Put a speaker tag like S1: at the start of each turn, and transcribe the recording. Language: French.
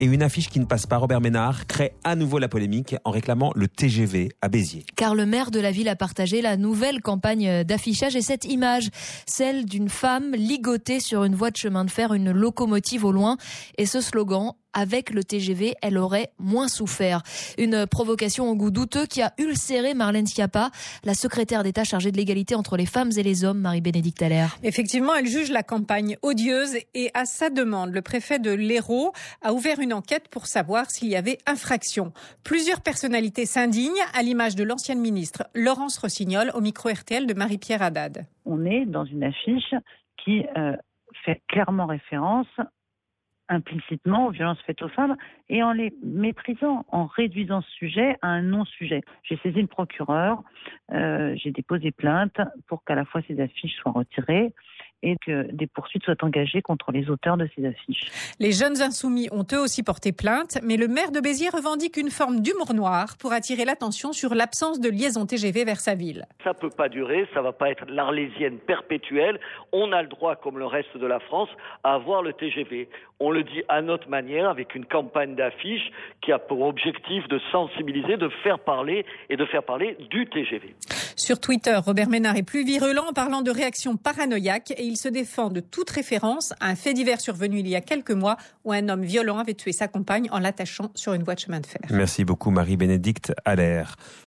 S1: Et une affiche qui ne passe pas, Robert Ménard, crée à nouveau la polémique en réclamant le TGV à Béziers.
S2: Car le maire de la ville a partagé la nouvelle campagne d'affichage et cette image, celle d'une femme ligotée sur une voie de chemin de fer, une locomotive au loin. Et ce slogan, avec le TGV, elle aurait moins souffert. Une provocation au goût douteux qui a ulcéré Marlène Schiappa, la secrétaire d'État chargée de l'égalité entre les femmes et les hommes, Marie-Bénédicte Allaire.
S3: Effectivement, elle juge la campagne odieuse et à sa demande, le préfet de l'Hérault a ouvert une enquête pour savoir s'il y avait infraction. Plusieurs personnalités s'indignent, à l'image de l'ancienne ministre Laurence Rossignol au micro RTL de Marie-Pierre Haddad.
S4: On est dans une affiche qui fait clairement référence implicitement aux violences faites aux femmes et en les méprisant, en réduisant ce sujet à un non-sujet. J'ai saisi le procureur, j'ai déposé plainte pour qu'à la fois ces affiches soient retirées et que des poursuites soient engagées contre les auteurs de ces affiches.
S3: Les jeunes insoumis ont eux aussi porté plainte, mais le maire de Béziers revendique une forme d'humour noir pour attirer l'attention sur l'absence de liaison TGV vers sa ville.
S5: Ça peut pas durer, ça va pas être l'arlésienne perpétuelle. On a le droit, comme le reste de la France, à avoir le TGV. On le dit à notre manière, avec une campagne d'affiches qui a pour objectif de sensibiliser, de faire parler et de faire parler du TGV.
S3: Sur Twitter, Robert Ménard est plus virulent en parlant de réactions paranoïaques et il se défend de toute référence à un fait divers survenu il y a quelques mois où un homme violent avait tué sa compagne en l'attachant sur une voie de chemin de fer.
S1: Merci beaucoup Marie-Bénédicte Allaire.